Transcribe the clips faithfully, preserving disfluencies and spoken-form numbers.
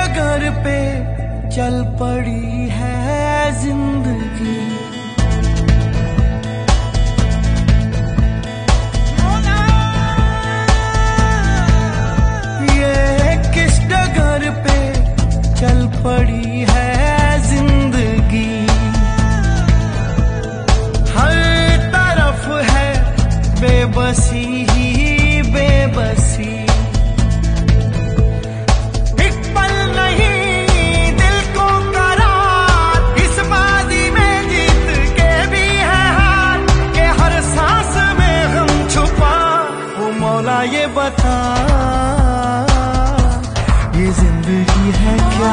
डगर पे चल पड़ी है जिंदगी। ये किस डगर पे चल पड़ी है जिंदगी। हर तरफ है बेबसी ही बेबसी। ये बता ये जिंदगी है क्या,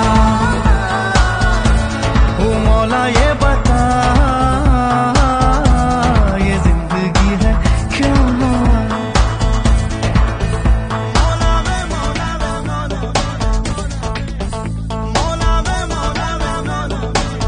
ओ मौला ये बता ये जिंदगी है क्या। मौला वे मौला वे मौला मौला वे मौला वे मौला।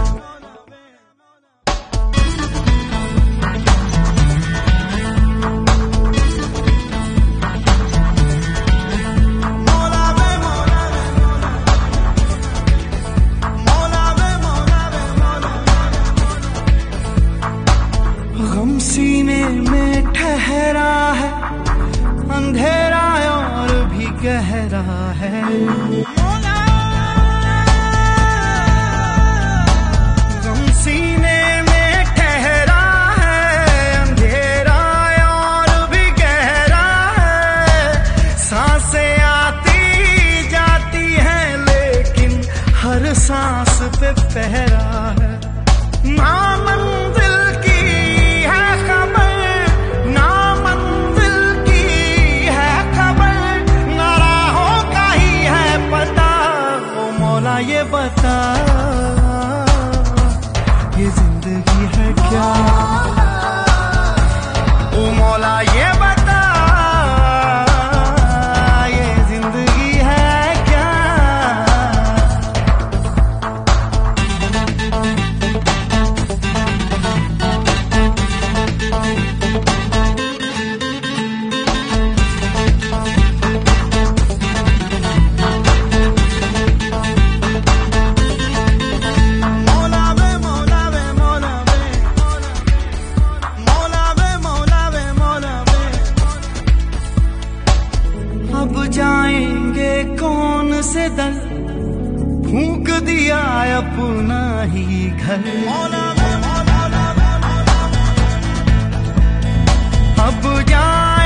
गम सीने में ठहरा है, अंधेरा और भी गहरा है। गम सीने में ठहरा है, अंधेरा और भी गहरा है। सांसें आती जाती हैं लेकिन हर सांस पे पहरा है। ना मंजिल ये बता ये जिंदगी है क्या, ओ मौला ये बता ये जिंदगी है क्या। अब जाएंगे कौन से दर, फूंक दिया अपना ही घर। अब जा